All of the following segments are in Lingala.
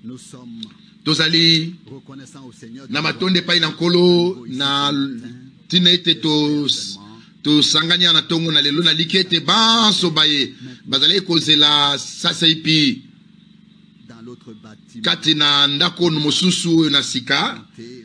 tozali na matonde pai na nkolo na tina ete to sanganya na tongo na lelo na likete banso baye bazali kozela sasa ipi kati na ndako mosusu na sika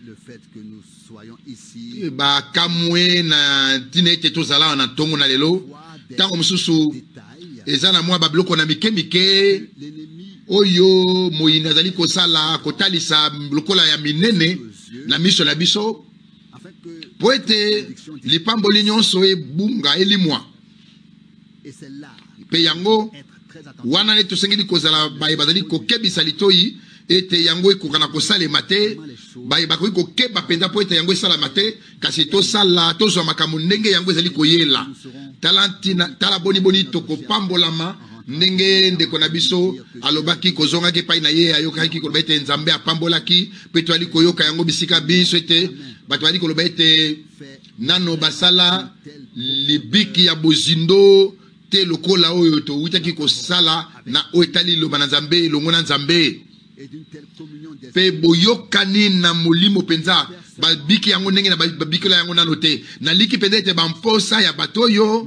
ba kamwe na tina ete tozala na tongo na lelo tango mosusu eza na mwa babiloko na mike oyo moyini azali kosala kotalisa lokola ya minene na miso na biso po ete lipamboli nyonso ebunga elimwa pe yango wana ne tosengeli kozala baye bazali kokebisa litoi ete yango ekokana kosalema te baye bakoki kokeba mpenza po ete yango esalama te kasi tosala tozwa makambo ndenge yango ezali koyela tala boni tokopambolama ndenge ndeko na biso alobaki kozongaki epai na ye ayokaki koloba ete nzambe apambolaki mpe toali koyoka yango bisika biso ete bato bali koloba ete nano basala libiki ya bozindo te lokola oyo towutaki kosala na oyo etali liloba na nzambe elongo na nzambe mpe boyokani na molimo mpenza babiki yango ndenge na babikela yango nano te naliki mpenza ete bamposa ya bato oyo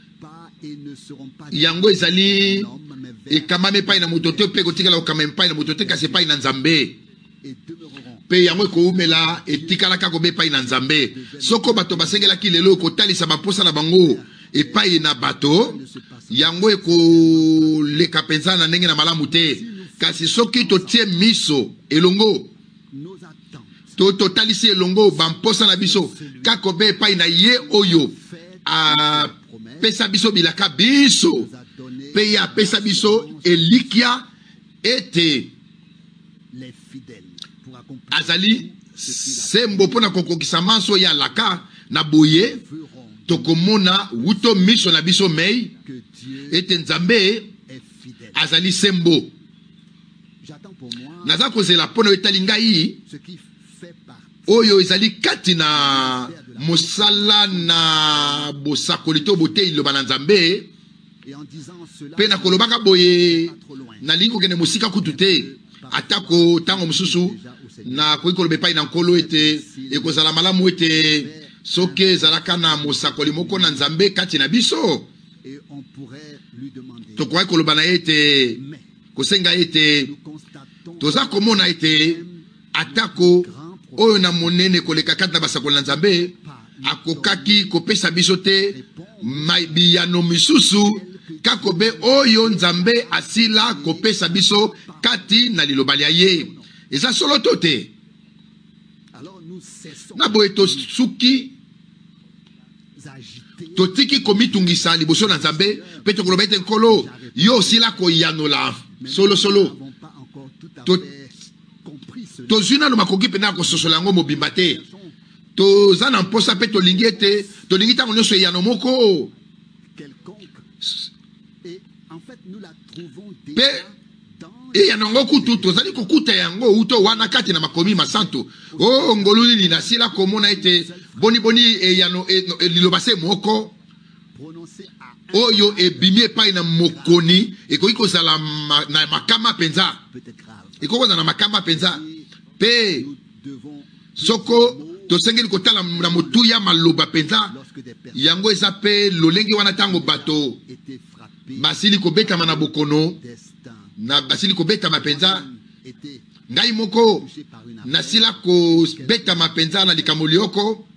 yango ezali ekamame pai na moto te mpe kotikala kokamame pai na moto te kasi epai na nzambe mpe yango ekoumela etikalaka kobe epai na nzambe soko bato basengelaki lelo kotalisa bamposa na bango epai na bato yango ekoleka mpenza na ndenge na malamu te kasi soki totie miso elongo totalisi elongo bamposa na biso kakobe epai na ye oyo pesa biso bilaka biso pe ya pesa biso elikia ete azali sembo pona kokokisa manso ya laka na boye tokomona wuto miso na biso mei ete nzambe azali sembo naza kozela pona etali ngai oyo ezali kati na mosala na bosakoli to boteyi liloba na nzambe mpe na kolobaka boye nalingi kokende mosika kutu te atako ntango mosusu nakoki koloba epai na nkolo ete ekozala malamu ete soki ezalaka na mosakoli moko na nzambe kati na biso tokoki koloba na ye ete kosenga ete toza komona ete atako oyo na monene koleka kati na basakoli na nzambe akokaki kopesa biso te biyano misusu kakobe oyo nzambe asila kopesa biso kati na liloba lya ye eza solo to te na boye tosuki totiki komitungisa liboso na nzambe mpe tokoloba ete nkolo yo osila koyanola solosolo tozwi nano makoki mpenza kososola yango mobimba te toza na mposa mpe tolingi ete tolingi ntango nyonso eyano moko mpe eyano yango kutu tozali kokuta yango uto wana kati na makomi masanto o ngolu nini nasila komona ete boni eyano liloba se moko oyo ebimi epai na mokoni ekoki kozala na makama mpenza ekoki kozala na makama mpenza mpe soko tosengeli kotala na motuya maloba mpenza yango eza mpe lolenge wana ntango bato basili kobetama na bokono na basili kobetama mpenza ngai moko nasila kobetama mpenza na likambo lioko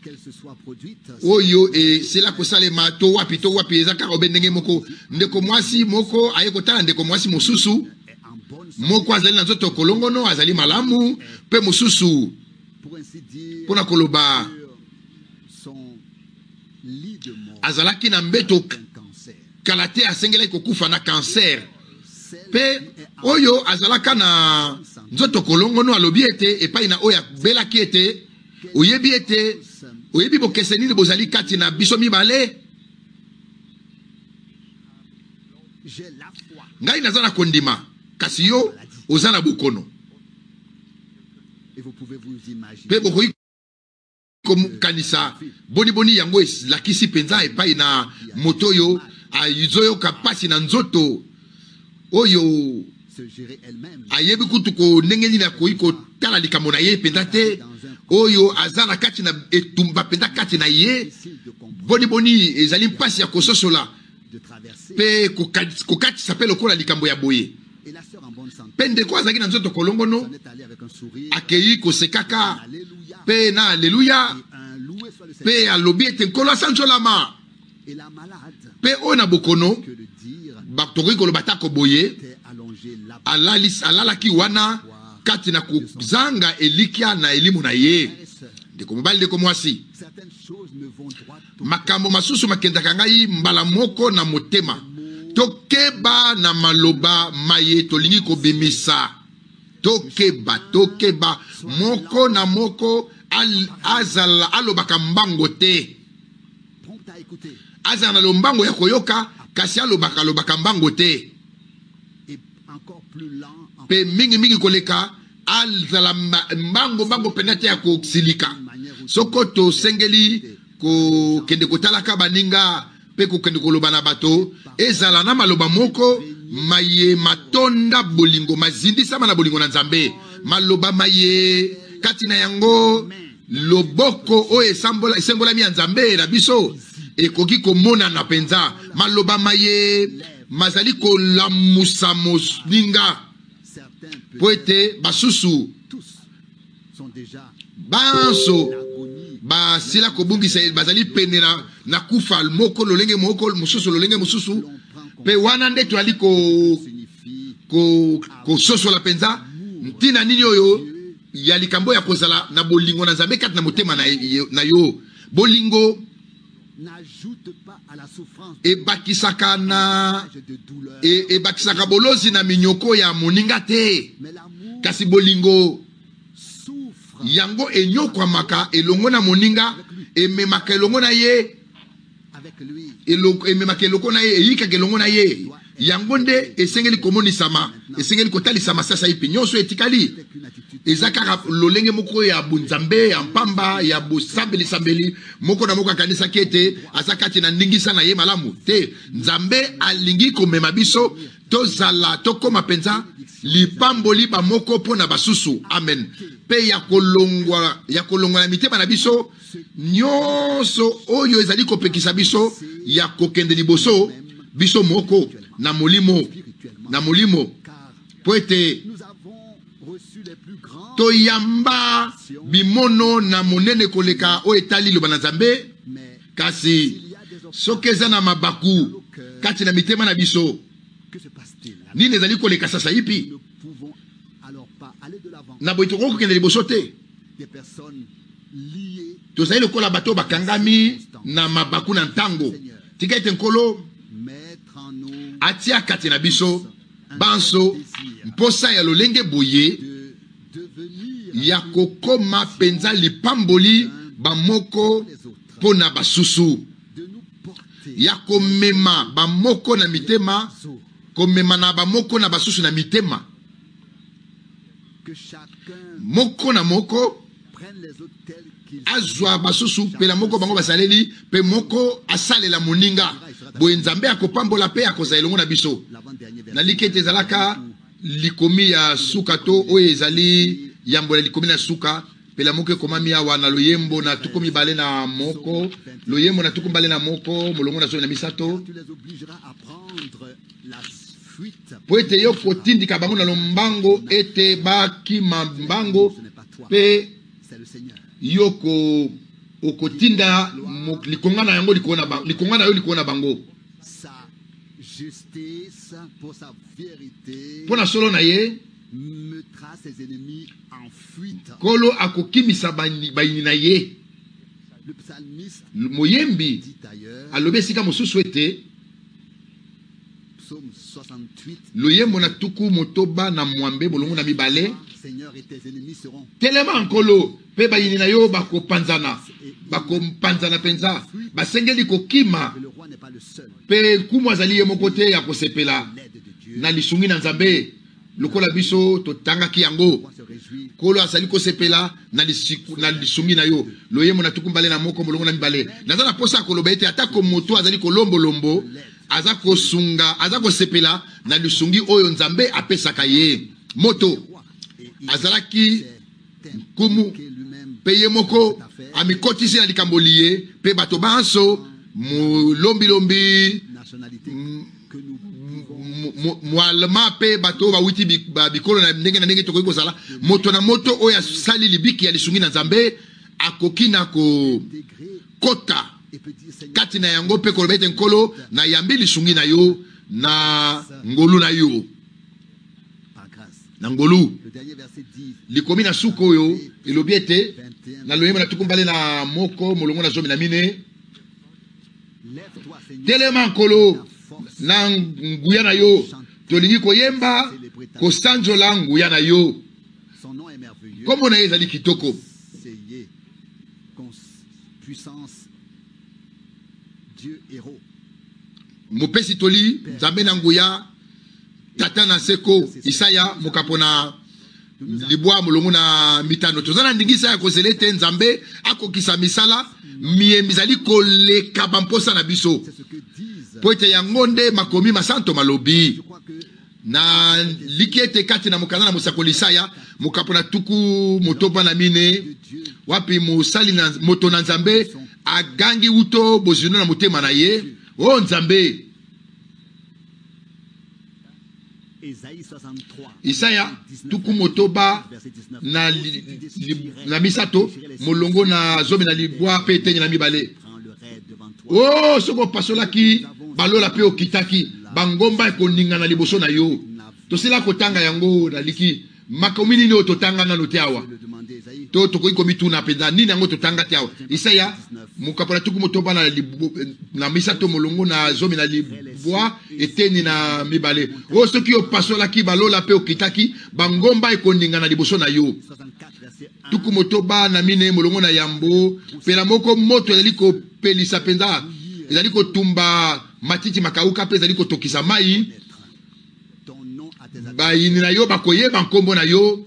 oyo esila kosalema to wapi eza kaka obe ndenge moko ndeko mwasi moko aye kotala ndeko mwasi mosusu moko azali na nzoto kolongono azali malamu mpe mosusu pona koloba azalaki na mbeto kala te asengelaki kokufa na cancer mpe oyo azalaka na nzoto kolongono alobi ete epai na oyo abelaki ete oyebi bokese nini bozali kati na biso mibale ngai naza na kondima kasi yo oza na bokono mpe bokoki kokanisa boni yango elakisi mpenza epai na moto oyo azoyoka pasi na nzoto oyo ayebi kutu ko nengeni na ko iko tala likambo na ye pendate oyo azana kati na etumba penda kati na ye boni ezali mpasi ya kososola pe ko kati s'appelle lokola likambo ya boye pende ko azaki na nzoto kolongono akei ko sekaka pe na alleluia pe alobi ete nkolo asanzolama pe ona bokono baktoki koloba tako boye alalaki wana kati na kuzanga elikia na elimu na ye ndeko mobali ndeko mwasi makambo masusu makendaka ngai mbala moko na motema tokeba na maloba maye tolingi kobimisa tokeba moko na moko azala alobaka mbango te azala na lombango ya koyoka kasi alobaka mbango te pe mingi koleka azala mbango penate ya kosilika soko to sengeli ko kende kotalaka baninga pe ko kende koloba na bato ezala na maloba moko maye matonda bolingo mazindisa na bolingo na Nzambe maloba maye kati na yango loboko o esembola mi ya Nzambe na biso ekoki komona na penza maloba maye mazali kolamusa moninga po ete basusu banso basila kobungisa bazali pene na kufa moko lolenge moko mususu lolenge mususu pe wana nde to ali ko sosola penza ntina nini oyo ya likambo ya kozala na bolingo na Nzambe kati na motema na yo bolingo ebakisaka na ebakisaka bolozi na minyoko ya moninga te kasi bolingo yango enyokwamaka elongo na moninga ememaka elongo na ye ememaka elongo na ye eyikaka elongo na ye yango nde esengeli komonisama esengeli kotalisama sasa ipi nyonso etikali ezaka lolenge moko ya bunzambe ya mpamba ya bosambeli moko na moko akanisa kete azakati na ndingisa na ye malamu te Nzambe alingi komema biso tozala tokoma penza lipamboli ba moko pona basusu amen pe ya kolongwa na mitema na biso nyonso oyo ezali kopekisa biso ya kokende liboso biso moko na molimo po ete toyamba bimono na monene koleka o etali loba na Nzambe kasi soki eza na mabaku kati na mitema na biso nini ezali koleka sasa ipi na boyi toko kokende liboso te tozali lokola bato bakangami na mabaku na ntango tika ete nkolo atia kati na biso banso mposa ya lolenge boye ya kokoma penza lipamboli bamoko pona basusu ya komema bamoko na mitema komema na bamoko na basusu na mitema moko na moko azwa basusu pe la moko bango basaleli pe moko asalela moninga boye Nzambe akopambola pe akozala elongo na biso na likete ezalaka likomi ya suka to oyo ezali yambola likomi na suka pe la moko ekomami awa na loyembo na tuku mibale na moko loyembo na tuku mibale na moko molongo na zomi na misato po ete yo kotindika bango na lombango ete bakima mbango pe yo okotinda likonga na yango likonga na yo likona bango pona solo na ye kolo akokimisa bayini na ye moyembi alobi esika mosusu ete loyembo na tuku motoba na mwambe bolongo na mibale telema nkolo pe bayini na yo bakopanzana penza basengeli kokima pe kumu azali ye moko te ya kosepela na lisungi na Nzambe lokola biso totangaki yango kolo asali kosepela na lisungi na yo loyembo na tuku mbale na moko molongo na mibale naza na posa koloba ete atako moto azali kolombolombo azako sunga, azako sepela, na lusungi oyo nzambe apesaka ye. Moto, azalaki kumu, peye moko, amikotisi na likambolie, pe bato banso, lombi, mwalma pe bato ba witi bikolo na ndenge toko kozala, moto na moto oya sali libiki ya lisungi na nzambe, akoki na ko kota, kati na yango pe kolobete nkolo, na yambi lisungi na yo, na ngolu na yo. Na ngolu. Likomi na suko yo, ilobiete, na loyema na tukumbale na moko, molongo na zomi na mine. Telema nkolo, na nguya na yo, tolingi koyemba, kosanjola nguya na yo. Komo na ezali kitoko. Mopesi toli, nzambe na nguya, tata na seko, Isaya, mokapona libwa mulungu na mitano. Tozana ndingisa ya kozelete nzambe, ako kisa misala, miye mizali koleka bamposa na biso. Poete yangonde makomi masanto malobi. Na likiete kati na mukana na musakoli Isaya, mokapona tuku motoba na mine, wapi musali na moto na nzambe, agangi uto bozino na mutema na ye, o nzambe. Isaya tuku motoba na misato molongo na zomi na libwa pe tenye na mibale. Oh soko pasolaki balola pe okitaki bangomba ekoninga na liboso na yo. Tosila kotanga yango na liki makomini ni ototanga na noteawa. To tokoyi komituna penda nini yango totanga teawa. Isaya mukapola tuku motoba na misato molongo na zomi na libwa eteni na mibale. O soki opasolaki balola pe okitaki bangomba ekoninga na liboso na yo. Tuku motoba na mine molongo na yambo pela moko moto ezali ko pelisa penda ezali ko tumba matiti makauka pe ezali ko tokisa mai bayini na yo bakoyeba nkombo na yo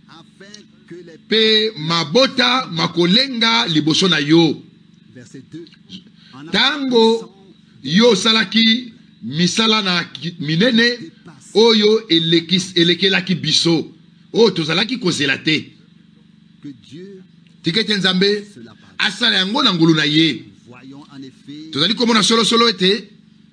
pe mabota makolenga liboso na yo. Tango yo salaki misala na minene oyo elekelaki biso o tozalaki kozela te. Tikete nzambe asala yango na ngulu na ye. Tozali komona solo ete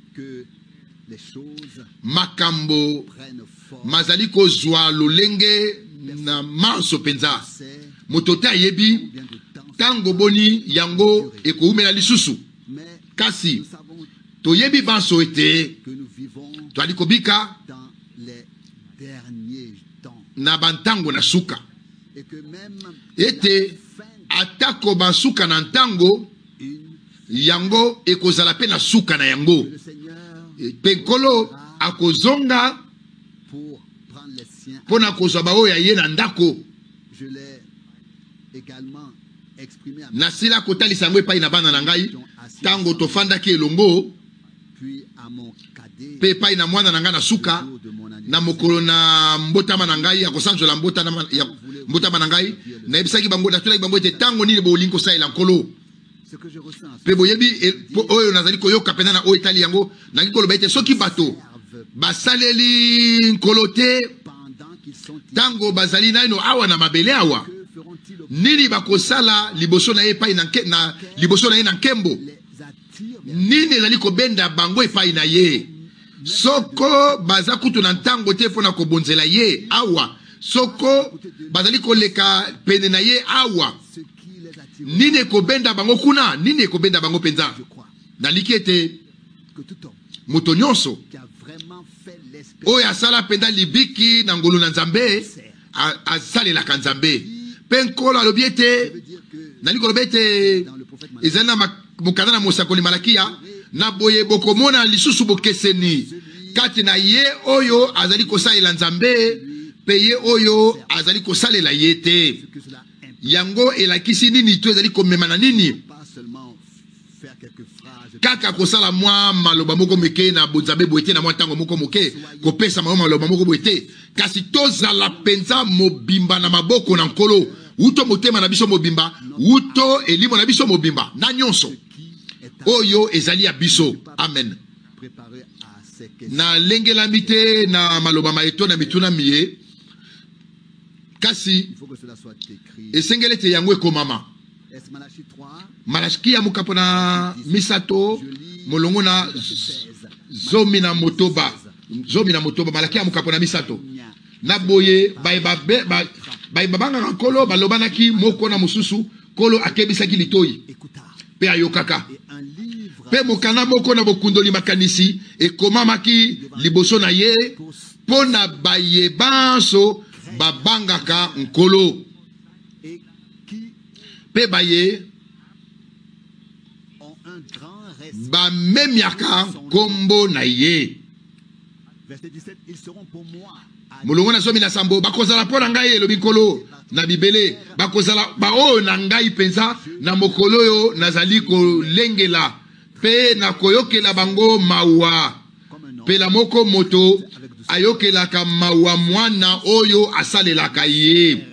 makambo mazali kozwa lolenge na manso penza. Motote ayebi tango boni yango ekoumela lisusu. Kasi toyebi banso ete toali kobika na bantango na suka. Ete atako bansuka na ntango yango ekozala pe na suka na yango. Penkolo akozonga pona kozwa bao ya ye na ndako. Na sila kotali sangwe pa ina bana na ngai tango tofandaki elongo pe pa ina mwana na ngai na suka na mokolo na mbotama na ngai akosanzola mbotama na ngai na ebisaki bango natulaki bango ete tango nini bolingi kosalela nkolo pe boyebi oyo nazali koyoka pena na oyo etali yango nangi koloba ete soki bato basaleli nkolo te tango bazali naino awa na mabele awa nini bakosala liboso na ye epai na liboso na ye na nkembo nini ezali kobenda bango epai na ye soko baza kutu na ntango te mpona kobonzela ye awa soko bazali koleka pene na ye awa nini ekobenda bango kuna nini ekobenda bango penza naliki ete moto nyonso oyo asala penda libiki na ngolu na nzambe asalelaka nzambe pe nkolo alobi ete nali koloba ete ezali na mokanda na mosakoli Malakia na boye bokomona lisusu bokeseni kati na ye oyo azali kosalela nzambe pe ye oyo azali kosalela ye te. Yango elakisi nini to ezali komema na nini kaka kosala mwa maloba moko meke na bonzabe boete na mwa tango moko moke kopesa maloba moko boete kasi tozala penza mobimba na maboko na nkolo uto motema na biso mobimba uto elimo na biso mobimba na nyonso oyo ezali ya biso. Amen. na lengela mite na maloba maeto na mituna miye kasi esengele te yango ekomama. Malachie ya mukapona misato molongo na zomi na motoba Malachie ya mukapona misato na boye babanga nkolo balobanaki moko na mususu kolo akebisaki litoyi pe ayokaka pe mokana moko na bokundoli makanisi ekomamaki liboso na ye pona bayebanso babangaka nkolo pe baye bamemiaka kombo na ye. Mulungu na somi na sambo bakozala pona ngai elobi nkolo na bibele bakozala bao na ngai penza na mokolo yo nazali kolengela pe na koyokela bango mawa pe la moko moto ayokelaka mawa mwana oyo asalelaka ye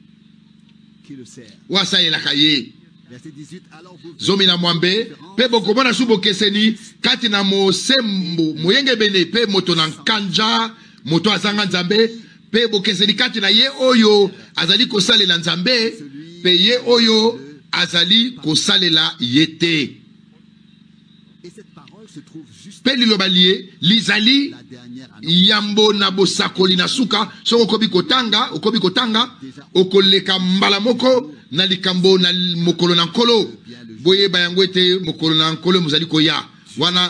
wasalelaka ye. Zomi na mwambe pe bokomona subo keseni kati na mosembo moyenge bene pe moto na nkanja moto azanga nzambe pe bokeseni kati na ye oyo azali kosalela nzambe pe ye oyo azali kosalela yete. Pe liloba liye lizali yambo na bosakoli na suka soko okobi kotanga okoleka mbala moko na likambo na mokolo na nkolo boye bayango ete mokolo na nkolo muzali koya wana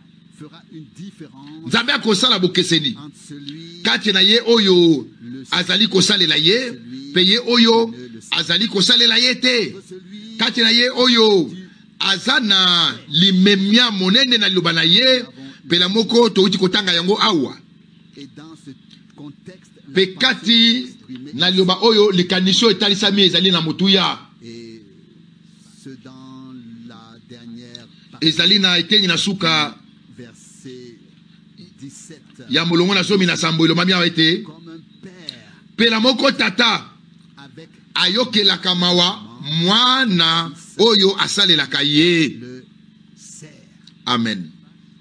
nzambe akosala bokeseni kati na ye oyo azali kosalela ye pe ye oyo azali kosalela ye te kati na ye oyo azana limemia monene na liloba na ye pe la moko touti kotanga yango awa pe kati na liloba oyo likanisho etalisami ezali na motuya ezali na etengi na suka ya molongo na somi na sambo elomami awa ete pe la moko tata ayokelaka mawa mwana oyo asalelaka ye. Amen.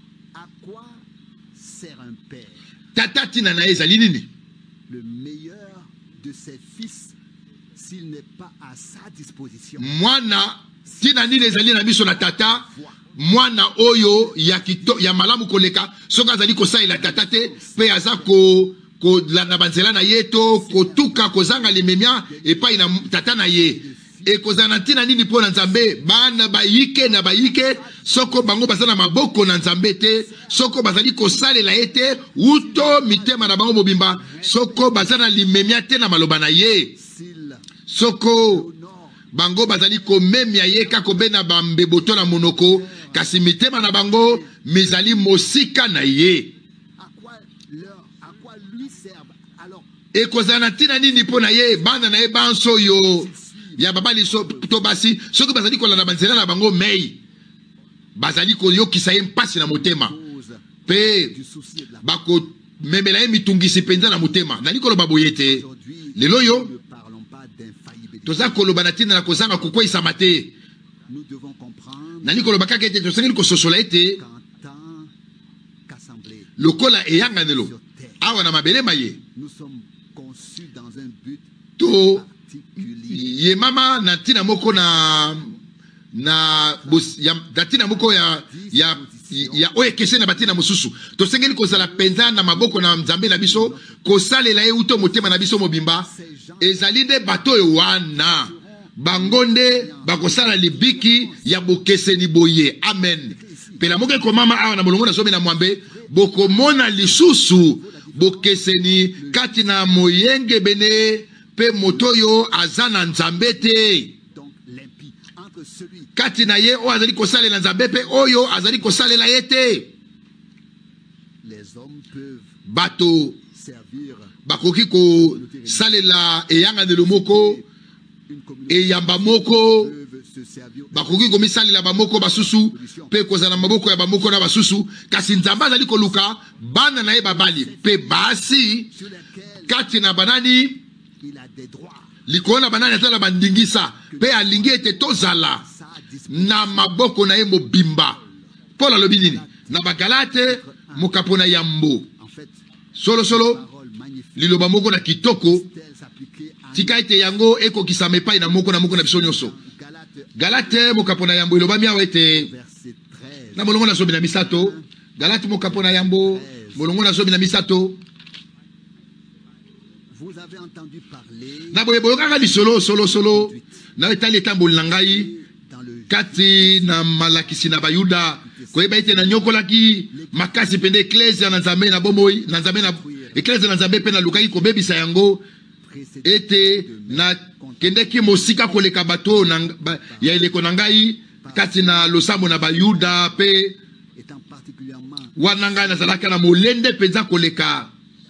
Tata tina na ezali nini? Le meilleur de ses fils s'il n'est pas à sa disposition. Mwana tina nini ezali na biso na tata mwana oyo ya malamu koleka soka azali kosalela tata te pe aza ko na banzela na yeto kotuka kozanga limemia epai na tata na ye e kozana tina nini po na nzambe bana bayike na bayike soko bango bazana maboko na nzambe te soko bazali kosalela ete uto mitema na bango mobimba soko bazana limemia te na maloba na ye soko bango bazali komemia ye kako bena bambeboto na monoko kasi mitema na bango mizali mosika na ye. E kozana tina nini po na ye bana na ye banso yo ya babali so to basi soki bazali kolanda banzela na bango mei bazali koyokisa ye mpasi na motema pe bako memela ye mitungisi penza na motema nali koloba boye te lelo yo toza koloba na tina na kozanga kokweyisa mate nali koloba kaka ete tosengeli kososola ete lokola eyanganelo awa na mabele maye to ye mama na tina moko na tina moko ya oye kese na batina mususu to sengeli kozala penza na maboko na nzambe na biso kosalela ye uto motema na biso mobimba ezali nde bato yo wana bangonde bakosala libiki ya bokeseni boye. Amen. Pela moke komama awa na molongo na somi na mwambe bokomona lisusu bokeseni kati na moyenge bene pe motoyo azana nzambe te kati na ye o azali kosalela nzambe pe oyo azali kosalela ye te. Bato bakoki kosalela eyanganelo moko eyamba moko bakoki komisalela bamoko basusu pe kozala maboko ya bamoko na basusu kasi nzambe azali koluka bana na ye babali pe basi kati na banani likolo na banani atala bandingisa pe alingi ete tozala na maboko na ye mobimba. Paul alobi nini na bagalate mokapona yambo En fait, solo parole magnifique. liloba moko na kitoko Tel s'appliquer à tika ete yango ekokisama epai na moko na biso nyonso. Galates Galate mokapona yambo elobami awa ete verset 13. na molongo na zomi na misato. Galate mokapona yambo molongo na zomi na misato. Vous avez entendu parler Na boye boyokaka lisolo solo na etali etamboli na ngai dans le kati na malakisi na bayuda koyeba ete na nyokolaki makasi pende eklesia na nzambe na bomoi na nzambe na eklesia na nzambe mpe nalukaki kobebisa yango précédent ete na kendeki mosika koleka bato ya eleko na ngai kati na losambo na bayuda mpe étant particulièrement wana ngai nazalaka na molende mpenza koleka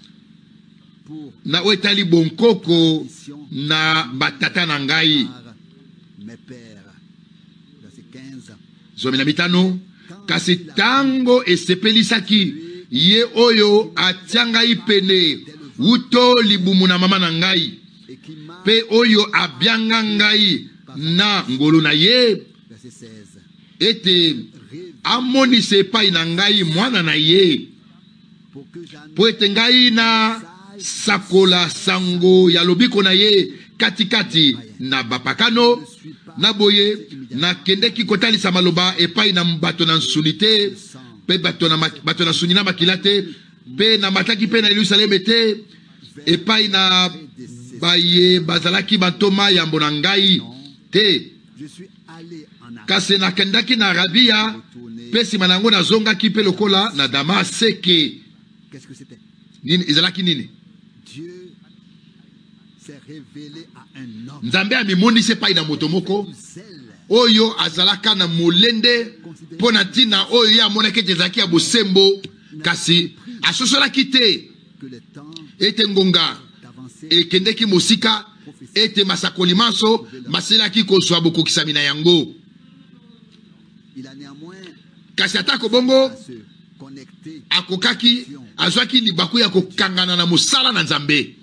pour na oyo etali bonkoko na batata na ngai. par mes pères. Verset 15. Zomi na mitano. Kasi tango esepelisaki ye oyo atia ngai pene uto libumu na mama na ngai Et qui m'a, pe oyo abianga ngai na ngolu na ye verset 16, ete amonisa epai na ngai mwana na ye pour que j'annonce po ete ngai na sakola sango ya lobiko na ye katikati na bapakano na boye nakendeki kotalisa maloba epai na bato na nsuni te mpe bato na nsuni na makila te mpe na mataki mpe na Yerusaleme te epai na baye bazalaki bantoma yambo na ngai te. je suis allé en Arabie. Kasi nakendaki na Arabia mpe nsima na yango nazongaki mpe lokola na Damaseke. Qu'est-ce que c'était? Nini ezalaki nini? Dieu s'est révélé à un homme. Nzambe amimonisi epai na moto moko Zèle, oyo azalaka na molende mpo na ntina oyo ye amonaki ete ezalaki ya bosembo kasi asosolaki te que le temps ete ngonga d'avancer ekendeki mosika ete masakoli manso maselaki kozwa bokokisami na yango. il a néanmoins Kasi atako bongo à se connecter. akokaki azwaki libaku ya kokangana na mosala na Nzambe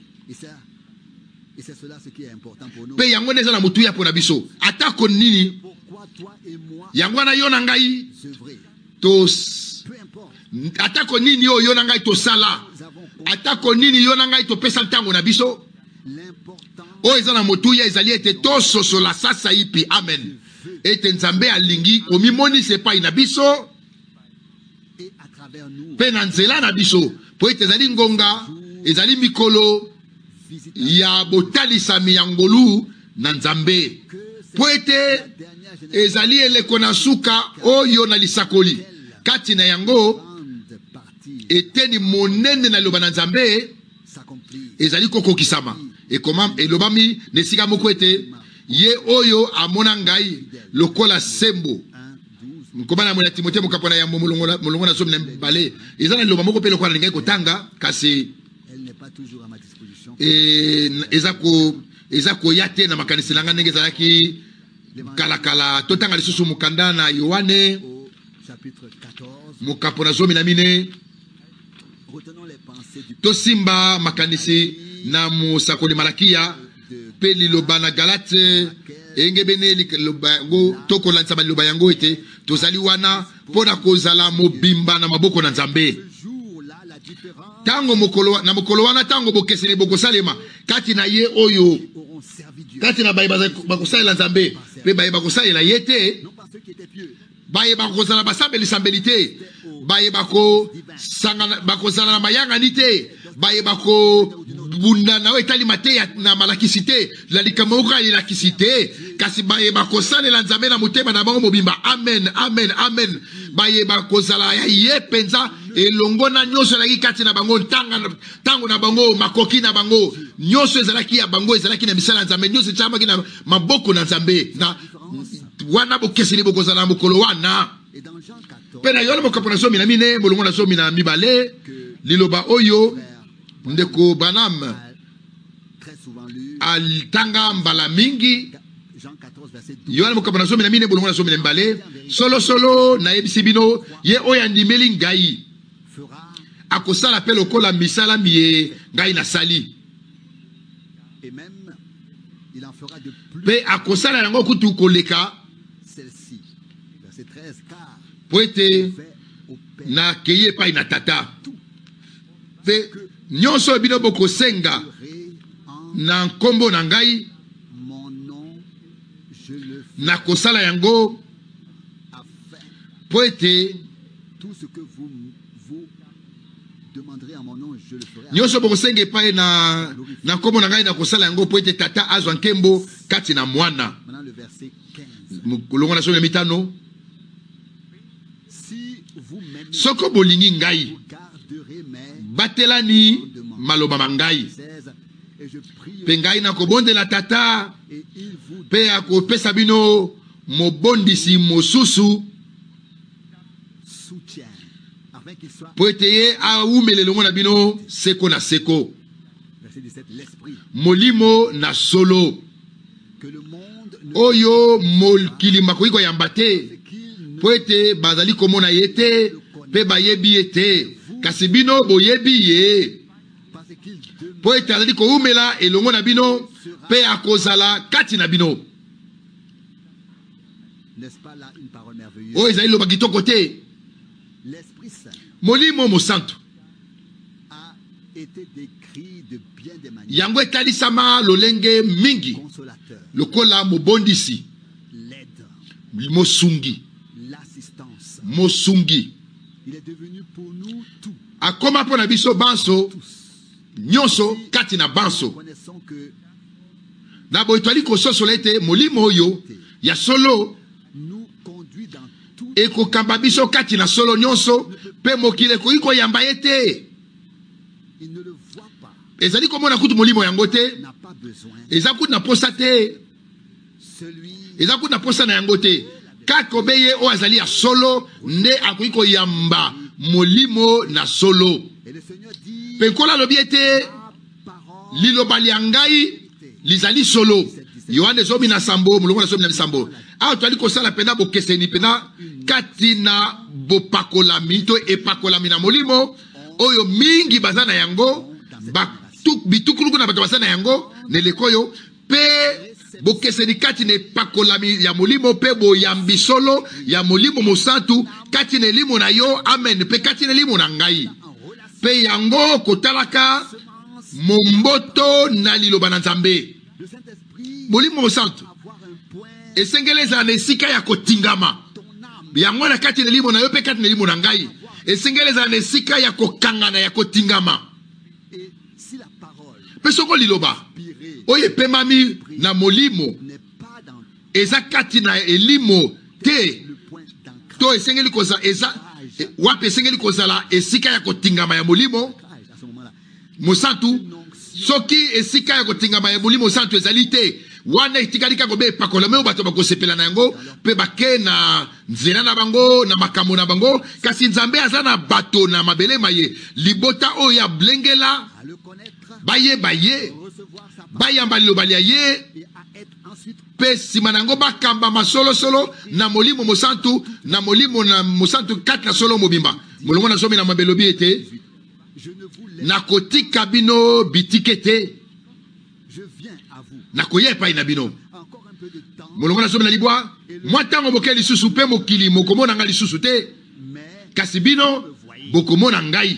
Et c'est cela ce qui est important pour nous. mpe yango nde eza na motuya mpo na biso atako nini Pourquoi toi et moi yango wana yo na ngai œuvrer? tos Peu importe. atako nini oyo yo na ngai tosala Nous avons atako nini yo na ngai topesa ntango na biso l'important oyo eza na motuya ezali ete tososola sasa ipi amen ete Nzambe alingi komimonisa epai na biso et à travers nous mpe na nzela na biso mpo ete ezali ngonga ezali mikolo visiter ya botalisami ya ngolu na Nzambe que mpo c'est ete la dernière génération ezali eleko na suka oyo na lisakoli kati na yango grande partie eteni monene na liloba na Nzambe s'accomplit. ezali kokokisama elobami na esika moko ete ye oyo amona ngai lokola sembo 1, 12. nkoma na mwana Timote mokapona ya molongo na somi na mbale eza na liloba moko mpe lokola nalingai kotanga kasi Elle n'est pas toujours à ma disposition. eza koya te na makanisi na ngai ndenge ezalaki kalakala totanga lisusu mokanda na Yohane Au chapitre 14, mokapo na zomi na mine retenons les pensées du tosimba makanisi na mosakoli Malakia mpe liloba na Galate enge bene liloba yango tokolandisa baliloba yango ete tozali wana mpo na kozala mobimba na maboko na Nzambe. jour-là, la différence Tango na mokolo wana tango bokeseni bokosalema kati na ye oyo auront servi Dieu. kati na baye bakosalela Nzambe mpe baye bakosalela ye te Non pas ceux qui étaient pieux, baye bakozala basambeli te baye bakozala na mayangani te baye bakobunda na oyo etali mateya na malakisi te la likambo moko elakisi te kasi baye bakosalela Nzambe na motema na bango mobimba. Amen, amen, amen. Baye bakozala ya ye penza elongo na nyonso ezalaki kati na bango ntango na bango makoki na bango nyonso ezalaki ya bango ezalaki na misala ya Nzambe nyonso etiamaki na maboko na Nzambe na wana bokeseni bokozala na mokolo wana. et dans Jean 14, Pe na yo na mokapo na zomi na mine molongo na zomi na mibale liloba oyo ndeko Branham a très souvent lu alitanga mbala mingi Jean 14, verset 12. yo na mokapo na zomi na mine molongo na zomi na mibale solo nayebisi bino ye oyo andimeli ngai Fera akosala mpe lokola misala miye ngai nasali et même il en fera de plus mpe akosala yango kutu koleka celle-ci. Verset 13, car po ete fait au na keye pa ina tata. Pe nyonso bino boko senga na nkombo na ngai na kosala yango po ete tout ce que vous demanderez en mon nom, je le ferai. Nyonso boko senga epai na nkombo na ngai na kosala yango po ete tata azwa nkembo kati na mwana. Maintenant le verset 15. Longo na somo mitano. Si vous m'aimez, soko bolingi ngai vous garderez mes batelani maloba mangai. 16, et je prie Pe ngai na kobondela tata et il vous pe akopesa bino mobondisi mosusu soutient afin qu'il soit. po ete ye aumele longo na bino seko na seko. Verset 17, l'esprit Molimo na solo que le monde ne oyo mokili makoki koyamba te qu'il ne po ete bazali komona ye te pe bayebi ye te kasi bino boyebi ye parce qu'il demeure. po ete azali koumela elongo na bino pe akozala kati na bino. N'est-ce pas là une parole merveilleuse? Oyo ezali loba kitoko te. L'Esprit Saint Molimo mosantu a été décrit de bien des manières. yango etalisama lolenge mingi Consolateur, lokola mobondisi, l'aide, mosungi, l'assistance. mosungi. Il est devenu pour nous tout. Akoma mpo na biso banso nyonso kati na Nous banso. connaissons que Na boye twali kososola ete molimo oyo ya solo nous conduit dans tout. ekokamba biso kati na solo nyonso pe mokili ekoki koyamba ye te. Il ne le voit pas, Ezali komona kutu molimo yango te, n'a pas besoin. eza kutu na posa te, Celui eza kutu na posa na yango te. Kaka obeye oyo azali ya solo nde akoki koyamba molimo na solo. et le Seigneur dit Pe nkola alobi ete la parole liloba lia ngai lizali solo. Yohane zomi na sambo mulongo na zomi na sambo. Awa twali kosala pena bokeseni pena kati na bopakolami to epakolami na molimo oyo mingi baza na yango bitukuluku na bato baza na yango nelekoyo pe bokeseni kati na epakolami ya molimo pe boyambi solo ya molimo mosantu kati na elimo na yo amen pe kati na elimo na ngai pe yango kotalaka momboto na liloba na Nzambe. le Saint-Esprit Molimo mosantu avoir un point esengeli ezala na esika ya kotingama ton âme yango na kati na elimo na yo pe kati na elimo na ngai esengeli ezala na esika ya kokangana ya kotingama. et si la parole Pe soko liloba inspirée oyo epemami na molimo n'est pas dans eza kati na elimo te le point d'ancrage to esengeli kozala eza wapi esengeli kozala esika ya kotingama ya molimo à ce moment-là, mosantu soki esika ya kotingama ya molimo mosantu ezali te wana etikali kaka be epakolami oyo bato bakosepela na yango mpe bake na nzela na bango na makambo na bango kasi Nzambe aza na bato na mabele maye libota oyo ya blengela à le connaître, bayeba ye recevoir sa parole bayamba liloba lia ye et à être ensuite mpe nsima na yango bakambama solosolo na molimo mosantu na molimo na mosantu kati na solo mobimba. Molongo na zomi na mabelobi ete je ne vous laisse, nakotika bino bitike te je viens à vous. nakoya epai na bino. Encore un peu de temps, Molongo na zomi na libwa mwa ntango moke lisusu mpe mokili mokomona ngai lisusu te mais kasi bino bokomona ngai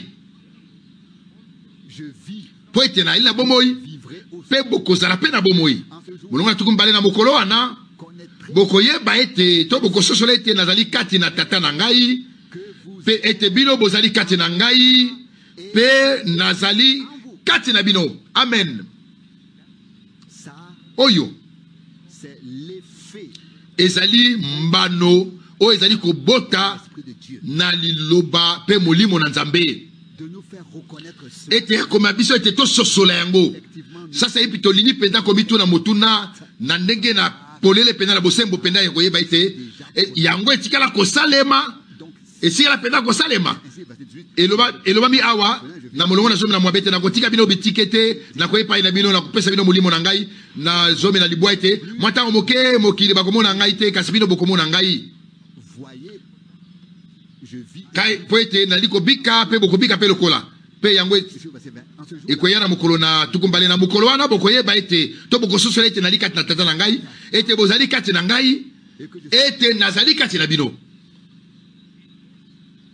je vis, po ete nayeli na bomoi vivrai aussi. mpe bokozala mpe na bomoi. En ce jour, Molongo na tuku mibale na mokolo wana connaîtrez bokoyeba ete to bokososola ete nazali kati na tata na ngai que vous mpe ete bino bozali kati na ngai mpe nazali kati na bino. Amen. ça, Oyo c'est l'effet ezali mbano oyo ezali kobota de l'Esprit de Dieu, na liloba mpe molimo na Nzambe de nous faire reconnaître ce ete ekoma biso ete tososola yango. Sasa yebi tolingi mpenza komituna motuna na ndenge na polele mpenza na bosembo mpenza ya koyeba ete yango etikala kosalema etikala mpenza kosalema. ainsi, verset 18, Elobami awa na molongo na zomi na mwabete nakotika bino bitike te nakoyepai na bino nakopesa bino molimo na ngai na zomi na libwa ete mwa ntango moke mokili bakomona ngai te kasi bino bokomona ngai voyez, je vis, kai po ete nali kobika mpe bokobika mpe lokola mpe yango ici au verset 20, en ce jour, ekoya na mokolo na tukumbale na mokolo wana bokoyeba ete to bokososola ete nali kati na tata na ngai ete bozali kati na ngai et que je ete nazali kati na bino.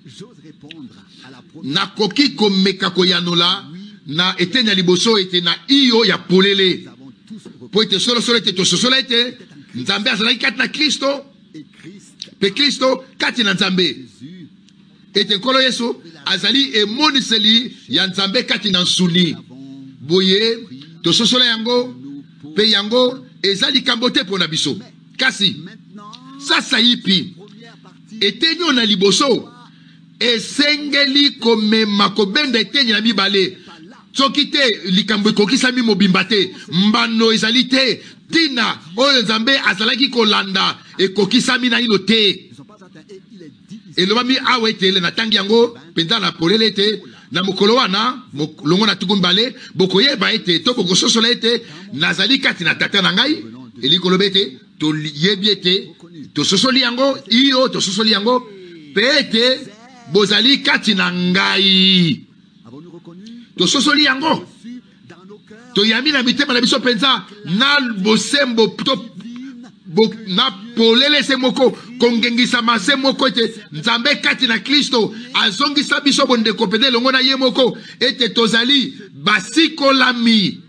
j'ose répondre à la première. nakoki komeka koyanola na etenya liboso ete na iyo ya polele Nous avons tous po ete solosolo ete tososola ete nzambe azalaki kati na kristo et Christ, mpe kristo kati na nzambe Jésus, ete nkolo yesu azali emoniseli ya nzambe kati na nsuni avons boye tososola yango nous pour mpe yango eza likambo te mpo na biso kasi maintenant sasa yipi première partie etenyo na liboso esengeli komema kobenda etenyi na mibale soki te likambo ekokisami mobimba te mbano ezali te ntina oyo nzambe azalaki kolanda ekokisami na ino te ne sont pas atteints et il est dit ici elobami awa ete ele natangi yango mpenza na polele ete na mokolo wana longo na tuku mibale bokoyeba ete to bokososola ete nazali kati na tata na ngai elikoloba ete toyebi ete tososoli yango iyo tososoli yango mpe ete bozali kati na ngai avons-nous reconnu tososoli yango reçu dans nos cœurs toyambi na mitema na biso mpenza na bosembo to na polele se moko kongengisama se moko ete nzambe kati na kristo azongisa biso bondeko pede elongo na ye moko ete tozali basikolami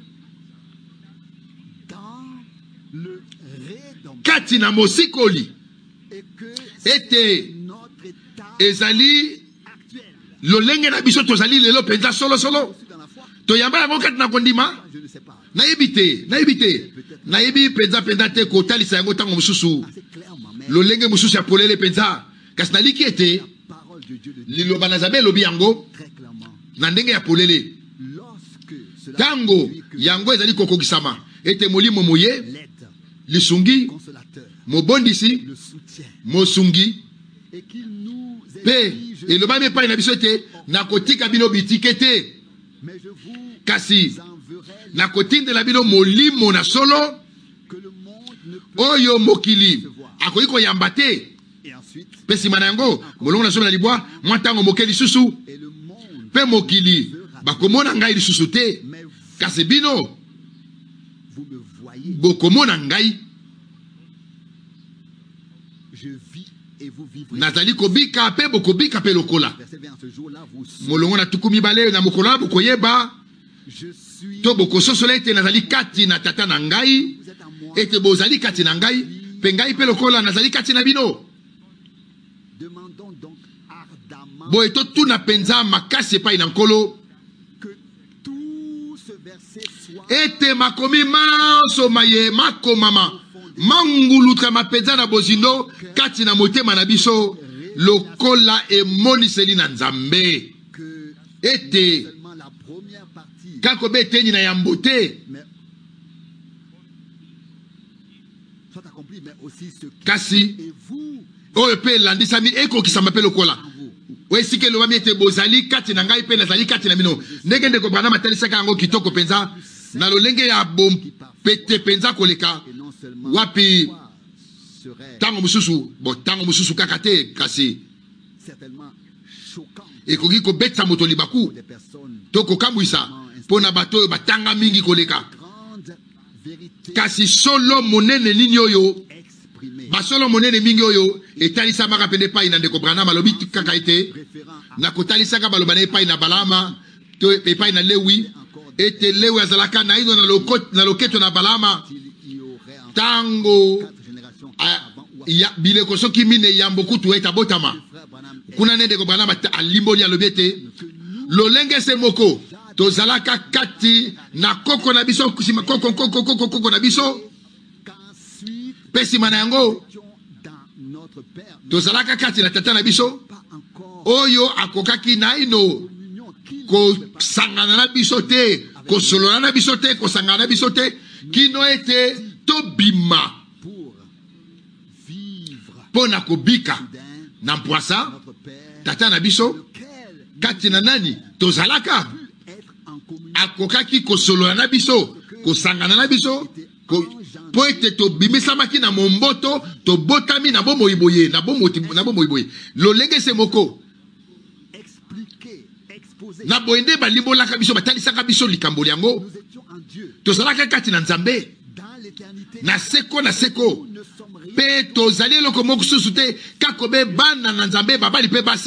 dans le rédempteur kati na mosikoli et que ete notre état ezali actuel lolenge na biso tozali lelo mpenza solosolo reçu dans la foi, toyamba yango kati na kondima je ne sais pas nayebi te nayebi mpenza te kotalisa yango ntango mosusu assez clairement, mais lolenge mosusu ya polele mpenza kasi naliki ete la parole de Dieu le dit liloba na nzambe elobi yango très clairement. na ndenge ya polele Lorsque cela ntango produit que yango ezali kokokisama ete molimo moye l'aide, lisungi consolateur, mobondisi le soutien, mosungi et qu'il nous mpe exige, elobami epai na biso ete nakotika bino bitike te mais je vous kasi enverrai nakotindela bino molimo na solo que le monde ne peut. oyo mokili akoki koyamba te Et ensuite, mpe nsima na yango molongo na somi na libwa mwa ntango moke lisusu et le monde, mpe mokili bakomona ngai lisusu te mais kasi bino vous me voyez, bokomona ngai je vis et vous vivrez. nazali kobika mpe bokobika mpe lokola Verset 20, ce jour-là, vous molongo na tuku mibale na mokolo wana bokoyeba je suis, to bokososola ete nazali kati na tata na ngai vous êtes en moi. ete bozali kati na ngai mpe ngai mpe lokola nazali kati na bino Demandons donc ardemment boye totuna mpenza makasi epai na nkolo que tout ce verset soit ete makomi manso maye makomama mangulutama mpenza na bozindo kati na motema na biso lokola emoniseli na nzambe que ete seulement la première partie, kaka obe eteni na yambo te mais soit accomplie, mais aussi ce qui kasi et vous oyo mpe elandisami ekokisama mpe lokola en vous. esika elobami ete bozali kati na ngai mpe nazali kati na bino ndenge ndeko branama atalisaka yango kitoko mpenza na lolenge ya bompete mpenza koleka Et non seulement wapi foi serait ntango mosusu kaka te kasi certainement choquant ekoki kobetisa moto libaku pour des personnes to kokambwisa mpo na bato oyo batanga mingi koleka grande vérité kasi solo monene nini oyo exprimée, basolo monene mingi oyo etalisamaka pene epai na ndeko branama alobi kaka ete référant à na kotalisaka baloba na epai na balama to epai na lewi ete lewi azalaka na ino na loketo na balama il y aurait en ntango 4 générations avant ou après. bileko soki mine yambo kutu ete abotama Frère Branham est kuna nde ndeko branama alimboli alobi ete lolenge se moko tozalaka kati na koko na biso nsima koko na biso qu'ensuite mpe nsima na yango étions dans notre Père, mais tozalaka kati na tata na biso pas encore oyo akokaki na ino l'union qui kosangana na biso te kosolola na biso te kosangana na biso te kino ete tobima pour vivre mpo na kobika soudain na mpwasa notre Père, tata na biso lequel kati na nani tozalaka peut être en communion akokaki kosolola na biso kosangana na biso mpo ete tobimisamaki na momboto tobotami na bomoi boye na bomoi boye lolenge se moko expliqué, exposé. na boye nde balimbolaka biso batalisaka biso likambo yango Nous étions en Dieu tozalaka kati na nzambe dans l'éternité. na seko na seko Nous ne sommes rien mpe tozali eloko moko susu te kaka obe bana na nzambe babali mpe basi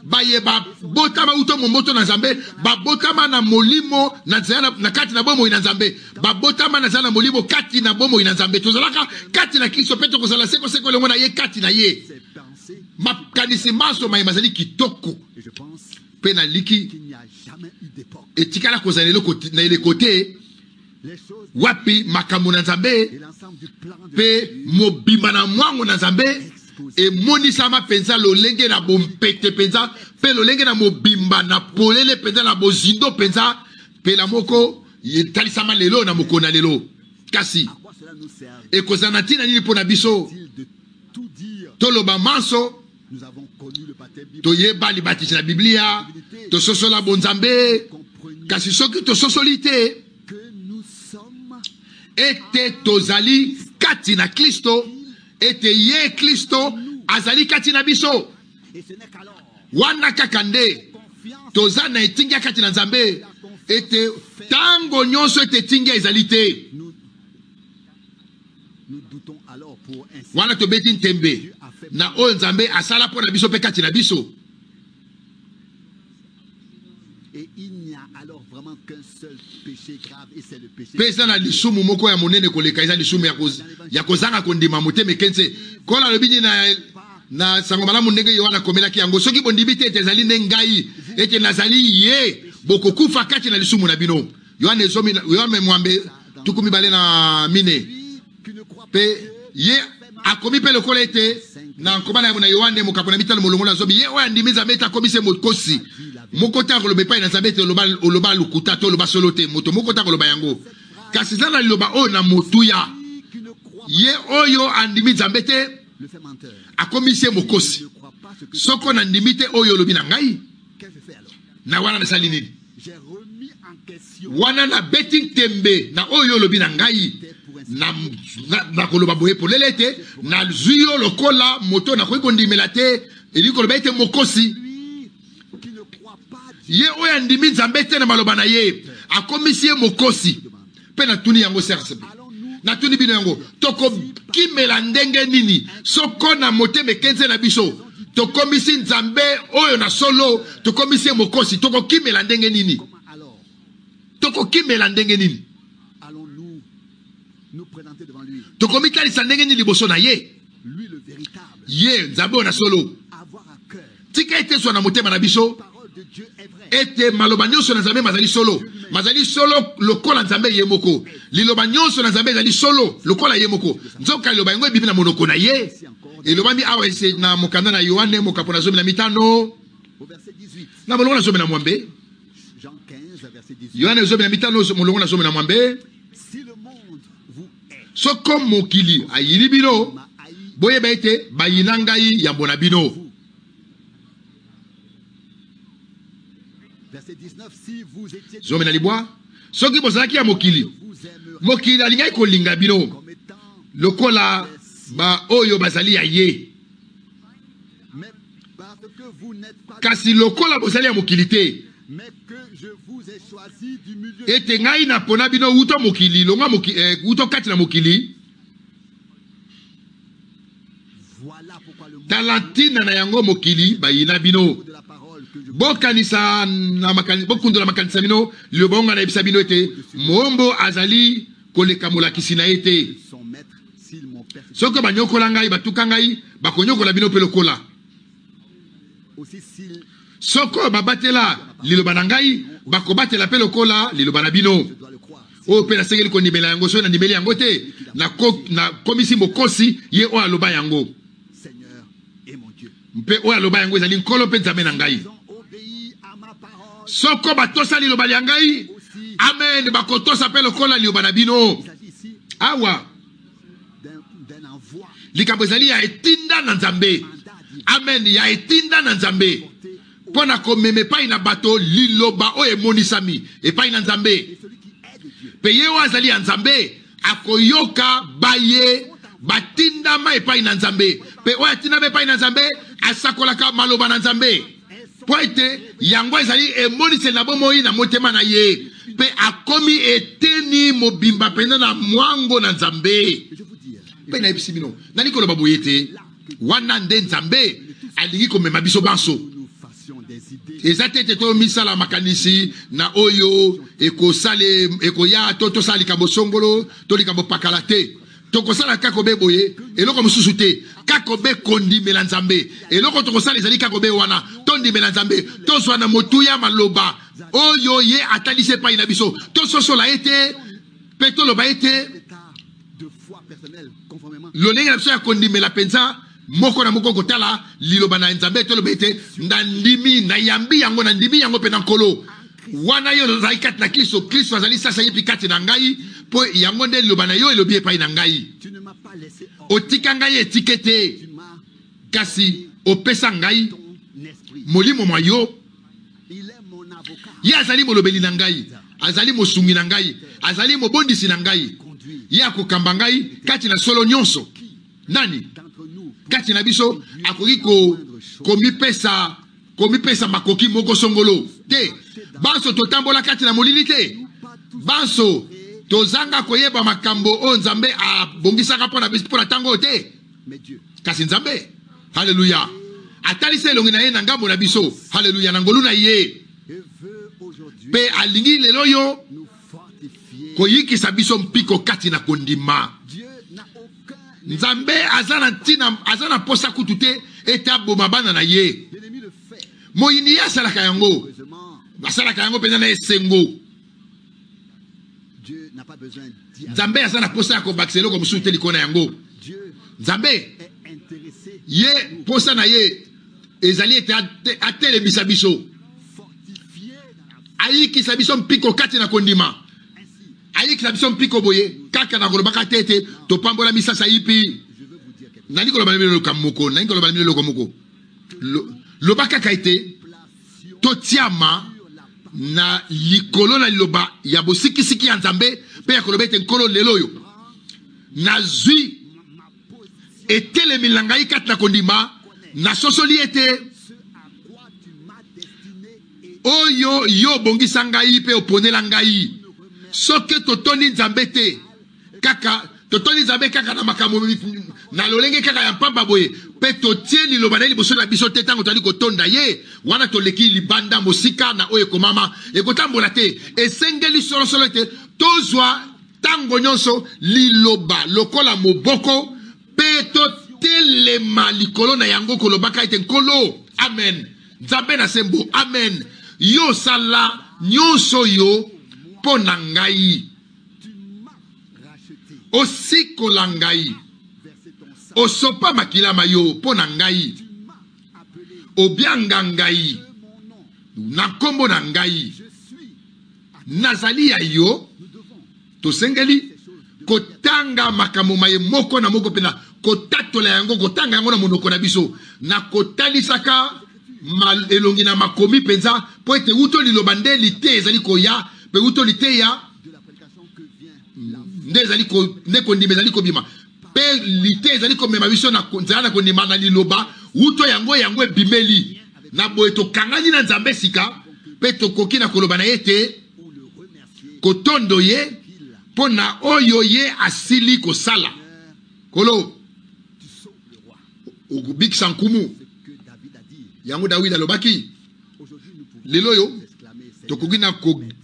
baye ba botama uto momoto na Nzambe, ba botama na molimo na kati na bomo ina Nzambe, ba botama na zana molimo kati na bomo ina Nzambe. Tozalaka kati na Kristo peto kozala seko lengo na ye kati na ye. Ma kanisi maso ma imazali kitoko. Pe na liki etikala kozala na ile côté wapi makambo na Nzambe pe mobimba na mwango na Nzambe e monisama penza lolenge na bompete penza pe lolenge na mobimba na polele penza na bozindo penza pe la moko yetalisama lelo na moko na lelo kasi e kozana tina nini pona biso toloba manso toyeba libatishi na Biblia tososola bonzambe kasi soki tososolite ete tozali kati na Kristo ete ye Kristo azali kati na biso wana kakande toza na etingia kati na Nzambe ete tango nyonso ete etingia ezalite wana tobeti ntembe na oyo Nzambe asala po na biso pe kati na biso. Et il n'y a alors vraiment qu'un seul péché grave et c'est le péché. Pesa na lisumu moko ya monene koleka eza lisumu ya kozanga kondima motema kenze. Kola lobini na sango malamu ndenge Yohana komelaki yango soki bondimi te ezali ngai ete nazali ye bokokufa kati na lisumu na bino. Yohana mwambe tukumi bale na mine. Pe ye akomi pe lokola ete na nkobana ya Yohana mokapona mitalo molongo na zobi ye oya ndimiza meta komise mokosi. Mokota koloba pa ina Nzambe te oloba lukuta to oloba solote moto mokota koloba yango kasi zana loba o na motuya ye oyo andimi Nzambe te akomise mokosi soko na ndimi te oyo lobi na ngai na wana na sali nini wana na betting tembe na oyo lobi na ngai na koloba boye polele te na zuyo lokola moto na koiko ndimela te eliko loba ete mokosi ye oya ndimi Nzambe te na maloba na ye akomisi ye mokosi pe na tuni yango serse na tuni bino yango toko kimela ndenge nini soko na motema kenze na biso tokomisi Nzambe oyo na solo tokomisi ye mokosi toko kimela ndenge nini toko kimela ndenge nini tokomitalisa ndenge nini liboso na ye ye Nzambe oyo na solo tika ete so na motema na biso ete maloba nyonso na Nzambe mazali solo lokola Nzambe ye moko liloba nyonso na Nzambe ezali solo lokola ye moko nzoka liloba yango ebibi na monoko na ye elobami awa ese na mokanda na Yohane mokapo na 15 na molongo na 12 Yohane 15 molongo na 12 soko mokili ayili bino boyeba ete bayina ngai yambo na bino. Zome na libwa soki bozalaki ya mokili alingai kolinga bino lokola ba oyo bazali ya ye kasi lokola bozali ya mokili te ete ngai na pona bino uto mokili longa uto kati na mokili talantina na yango mokili bayina bino bokanisa na makanisa bokundula makanisa bino lobonga na ebisa bino ete mombo azali koleka molakisi na ete soko banyokola ngai batuka ngai bakonyokola bino pe lokola soko babatela liloba na ngai bakobatela pe lokola liloba na bino o pe na sengeli kondimela yango so na ndimeli yango te na komisi mokosi ye o aloba yango mpe o aloba yango ezali nkolo pe Nzambe na ngai soko batosa liloba ya ngai amen bakotosa pe lokola liloba na bino awa likambo ezali ya etinda na Nzambe amen ya etinda na Nzambe pona komeme pai na bato liloba o emonisami epai na Nzambe pe ye o azali ya Nzambe akoyoka baye batinda ma epai na Nzambe pe o atinda me epai na Nzambe asakolaka maloba na Nzambe po ete yango ezali emonise na bomoi na motema na ye pe akomi eteni mobimba pena na mwango na Nzambe pe na ebisi bino nani koloba boye te wana nde Nzambe alingi komema biso banso Ezate to misala makanisi na oyo eko sale eko ya to sali kabo songolo to likabo pakalate to ko sala kako be boye eloko mususu te kako be kondi melanzambe eloko to ko sala ezali kako be wana tondi melanzambe to so na motuya maloba oyo ye atalise pa ina biso to so la ete peto lo ba ete de foi personnelle conformément lo nenga biso ya kondi mela penza moko na moko kotala liloba na nzambe to lo bete ndandimi na yambi yango na ndimi yango pe na nkolo wana yo zaikat na Kristo azali sasa yipi kati na ngai po yango nde liloba na yo elobi epai na ngai tu ne m'as pas laissé otika ngai etikete tu m'as kasi opesa ngai ton esprit molimo mwa yo il est mon avocat ye azali molobeli na ngai azali mosungi na ngai azali mobondisi na ngai ye akokamba ngai kati na solo nyonso nani d'entre nous kati na biso akoki komipesa makoki moko songolo te banso totambola kati na molili te banso tozanga koyeba makambo o nzambe abongisaka mpona tango te mais Dieu kasi nzambe haleluya atalisa elongi na ye na ngambo na biso haleluya na ngolu na ye veut aujourd'hui pe alingi lelo yo nous fortifier. koyikisa biso mpiko kati na kondima Dieu n'a aucun nzambe aza na posa kutu te ete aboma bana na ye l'ennemi le fait. moyini ye asalaka yango Heureusement, asalaka yango mpenza na esengo Dieu n'a pas besoin d'y aller. nzambe aza na posa ya kobakisa eloko mosusu te likolo na yango Dieu nzambe est intéressé ye posa na ye ezali ete atelemisa biso fortifié dans la ayikisa biso mpiko kati na kondima ayikisa biso mpiko boye kaka na kolobaka te ete topambola misasa yipi je veux vous dire quelque nani koloba na eloko moko nani koloba na eloko moko loba kaka ete totiama na likolo na liloba ya bosikisiki ya nzambe pe ya koloba ete nkolo lelo oyo nazwi etelemi na ngai kati na kondima nasosoli ete ce à quoi tu m'as destiné et oyo yo bongisa ngai pe oponela ngai soki totoni nzambe te kaka totoni nzambe kaka na makambo na lolenge kaka ya mpamba boye pe totie liloba na ye liboso na biso te ntango tozali kotonda ye wana toleki libanda mosika na oyo ekomama ekotambola te esengeli solosolo ete tozwa ntango nyonso liloba lokola moboko pe totelema likolo na yango kolobaka ete nkolo amen nzambe na sembo amen yo sala nyonso yo mpo na ngai tu m'as racheté. osikola ngai Versé ton sang. osopa makilama yo mpo na ngai Tu m'as appelé obianga ngai de mon nom. na nkombo na ngai Je suis. nazali ya yo Nous devons tosengeli kotanga makambo maye moko na moko mpena kotatola yango kotanga yango na monoko na biso na kotalisaka elongi na makomi mpenza mpo ete uto liloba nde lite ezali koya mpe uto lite ya de la prédication que vient nde kondima ezali kobima mpe lite ezali komema biso na nzela na kondima na liloba uto yango ebimeli na boye tokangani na nzambe sika mpe tokoki na koloba na ye te ou le remercier kotondo ye mpo na oyo ye asili kosala kolo tu sauves le roi. okobikisa nkumu Ce que David a dit. yango dawidi alobaki Aujourd'hui, nous pouvons lelo oyo exclamer Seigneur, tokoki na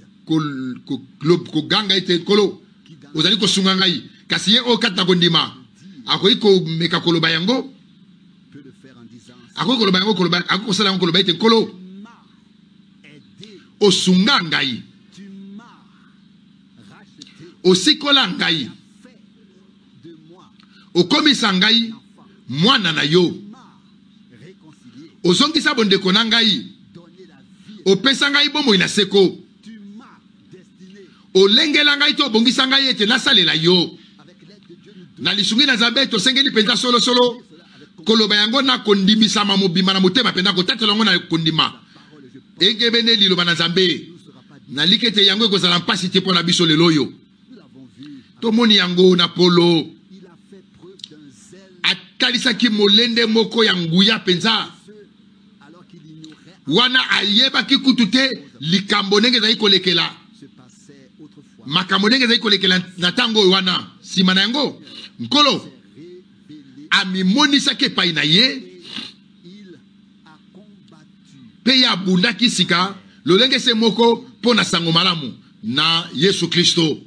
koganga ete nkolo ozali kosunga ngai kasi ye oyo kati na kondima akoki komeka koloba yango peut le faire en disant akoki koloba yango akoki kosala yango koloba ete nkolo tu m'as aidé, osunga ngai tu m'as racheté, osikola ngai fait de moi okomisa ngai mwana na yo tu m'as réconcilié, ozongisa bondeko na ngai donné la vie, opesa ngai bomoi na seko tu m'as destiné olengela ngai to obongisa ngai ete nasalela yo avec l'aide de Dieu. Nous na lisungi na nzambe tosengeli mpenza solosolo devons cela avec koloba yango na kondimisama mobima na motema mpenza kotatela yango na kondima parole. Je pense engebene liloba na nzambe que nous ne sera pas dit. naliki ete yango ekozala mpasi te mpo na biso lelo oyo Nous l'avons vu. tomoni yango na polo Il a fait preuve d'un zèle atalisaki molende moko ya nguya mpenza alors qu'il ignorait wana ayebaki kutu te likambo ndenge ezali kolekela ce qui se passait autrefois. makambo ndenge ezali kolekela na ntango oyo wana nsima na yango nkolo Révélé, amimonisaki epai na ye il a combattu pe ya bundaki sika lolenge se moko pona sango malamu na Yesu Kristo.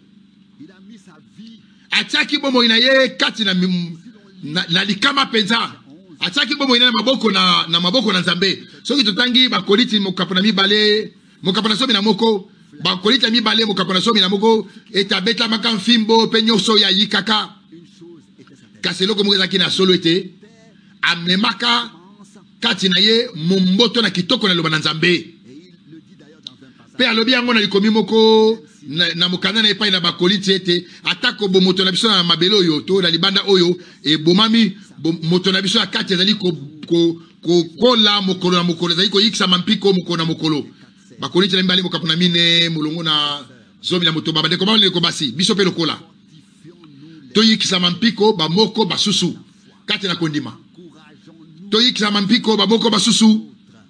Ataki bomo ina ye kati na likama penza. Ataki bomo ina na maboko na Nzambe. Soki totangi bakoliti mokapona mibale, mokapona somi na moko, bakoliti mibale mokapona somi na moko, etabeta maka mfimbo pe nyoso ya yikaka. Kasi loko mwezaki na solo ete amemaka kati na ye momboto na kitoko na loba na Nzambe. Pe alobi yango na likomi moko na mokanda na epai na bakoliti ete atako bomoto na biso na mabele oyo to na libanda oyo e bomami moto na biso ya kati ezali kola mokolo na mokolo ezali koyikisa mampiko mokolo na mokolo. Bakoliti na mbali mokapona mine mulongo na zomi na moto babande komba leko basi biso pe lokola toyikisa mampiko bamoko basusu kati na kondima. Toyikisa mampiko bamoko basusu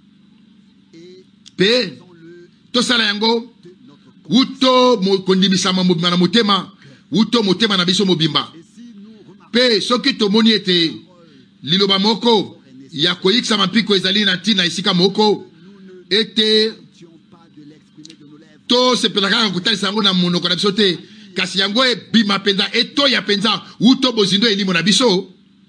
pe tosala yango uto kondimisa mobimba na motema uto motema na biso mobimba. Pe soki tomoni ete liloba moko ya koyikisa mampiko ezali na ntina esika moko ete to sepelaka kotalisa yango na monoko na biso te kasi yango ebima penza eto ya penza uto bozindo elimo na biso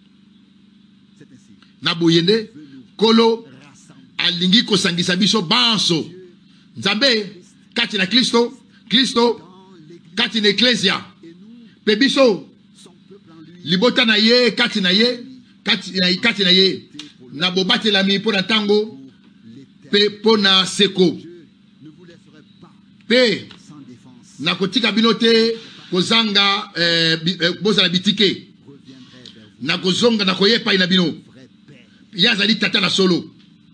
na boyende kolo alingi kosangisa biso banso Nzambe kati na Kristo kati na Ecclesia pe biso libota na ye kati na ye na bobatelami mpo na tango pe mpo na seko pe na kotika bino te kozanga bozala bitike na kozonga na koyepa ina bino yazali tata na solo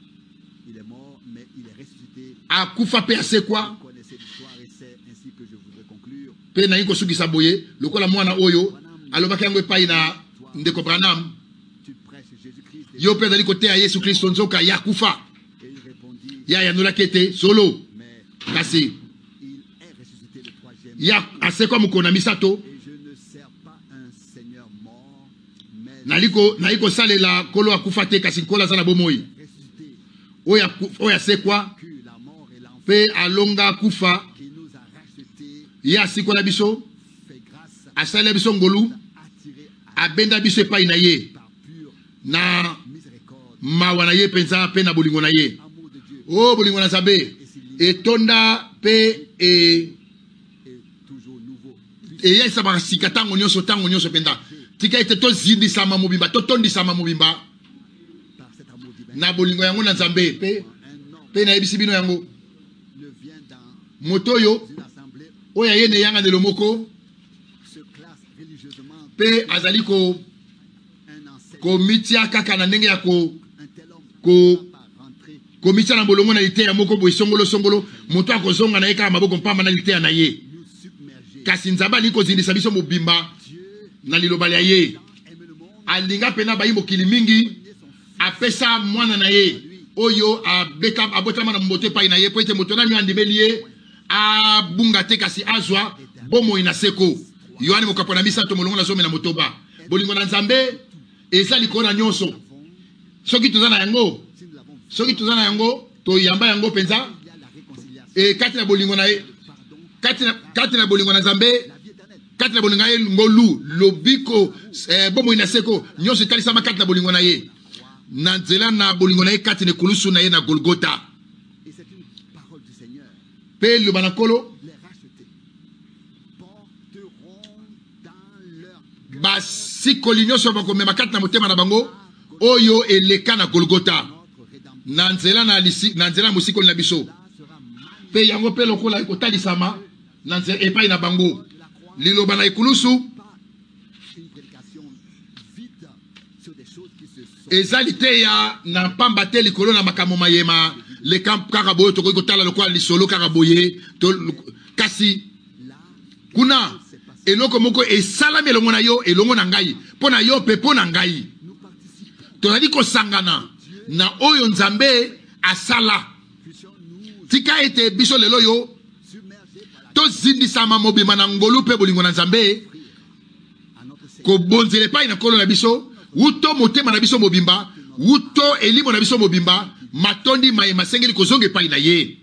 akufa pe asekwa pe na yiko sukisa boye lokola mwana oyo alobaki yango epai na ndeko Branham yo pe zali kote ya Yesu Kristo nzoka ya kufa ya yanolaki ete solo kasi ya asekwa mokolo na misato naliko salela kolo akufa te kasi nkolo aza na bomoi oyo asekwa pe alonga kufa ya sikola biso asala biso ngolu abenda biso epai na ye na mawa na ye penza pe na bolingo na ye o bolingo na Nzambe etonda pe yesa basika tango nyonso penda tika ete to zindisama mobimba to tondisama mobimba na bolingo yango na Nzambe pe na yebisi bino yango moto yo oya yene yanga de lomoko pe azali ko mitia kaka na ndenge ya ko mitia na bolongo na lite ya moko boy songolo moto akozonga na yeka maboko mpamba na lite na ye kasi Nzambe ali ko zindisa biso mobimba na liloba ya ye alinga pena bayi mokili mingi apesa mwana na ye oyo abotama na mbote pa na ye po ete moto na nyo andimeli ye abunga te kasi azwa bomo ina seko Yohane mokapona misato molongo na zomi na motoba bolingo na Nzambe eza likona nyonso soki tozana yango to yamba yango penza kati na bolingo na ye kati na bolingo na Nzambe kati na bolingo na ye ngolu lobiko bomo ina seko nyonso etalisama kati na bolingo na ye na nzela na bolingo na ye kati na kulusu na ye na Golgotha pe loba na kolo basikoli nyonso bakomema kati na motema na bango oyo eleka na Golgotha na nzela mosikoli na biso pe yango pe lokola ekotalisama na nzela epai na bango liloba na ekulusu ezali te ya na pamba te likolo na makambo mayema leka kaka boye tokoki kotala lokola lisolo kaka boye kasi kuna eloko moko esalami elongo na yo elongo na ngai mpo na yo mpe mpo na ngai tozali kosangana na oyo Nzambe asala tika ete biso lelo yo tozindisama mobima na ngolu mpe bolingo na Nzambe kobonzela epai na kolo na biso uto motema na biso mobimba uto elimo na biso mobimba matondi mayema sengeli kozonga epai na ye.